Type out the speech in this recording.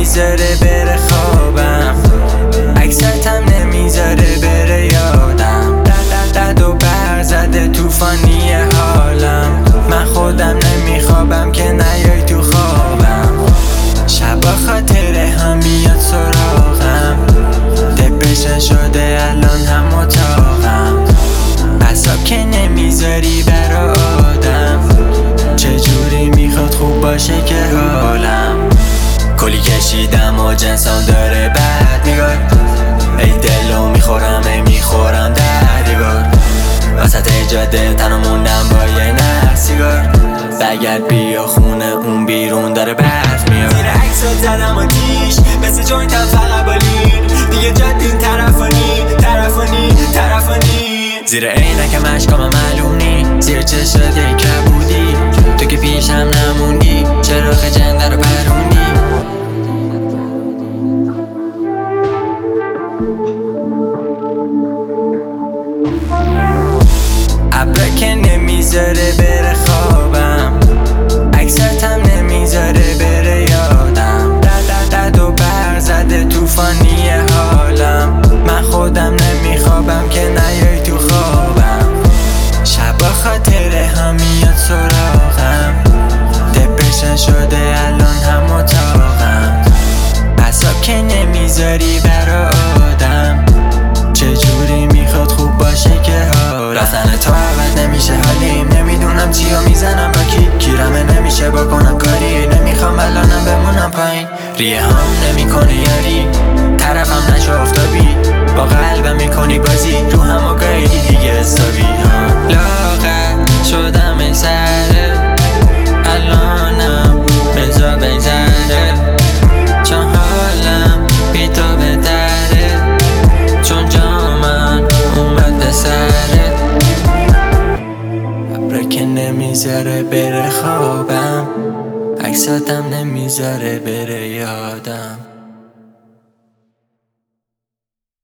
نمیذاره بره خوابم، عکساتم نمیذاره بره یادم. دد و برق زده طوفانی حالم، من خودم نمیخوابم که نیای تو خوابم. شبا خاطره هم میاد سراغم، دپرشن شده الان هم اتاقم. عصاب که نمیذاری برا آدم، چجوری میخواد خوب باشه که حالم. کلی کشیدم و جنسام داره بد نگار، ای دلو میخورم ای میخورم در دیوار. وسط جاده تنها موندم با یه نخ سیگار، بگرد بیا خونه اون بیرون داره برف میاد. زیر عکسات زدم آتیش مثل جوینتم فقط بالین، دیگه جادین طرفانی. زیر عینکم اشکام معلوم نی، زیر چشات یه کبودی، تو که پیشم نموندی چراغ جنده رو پروندی. ابرا که نمیذاره بره خوابم، عکساتم نمیذاره بره یادم. دد و برق زده طوفانی حالم، من خودم نمیخوابم که نیای تو خوابم. شبا خاطره هم میاد سراغم، دپرشن شده الان هم اتاقم. عصاب که نمیذاری برا آدم، چجوری میخواد خوب باشه که حالم. رفتن تو عوض نمیشه حالیم، نمیدونم چیا میزنم با کی، گیرمه نمیشه بکنم کاری، نمیخوام الانم بمونم پایین. ریه هم نمیکنه یاری، طرفم نشو افتابی، با قلبم میکنی بازی، رو هم و گاهی دیگه حسابی. لاغر شدم ای سره، الانم بزا بگذره، چون حالم بی تو بهتره، چون جامم اومد به سره. ابرا که نمیذاره بره خوابم، عکساتم نمیذاره بره یادم.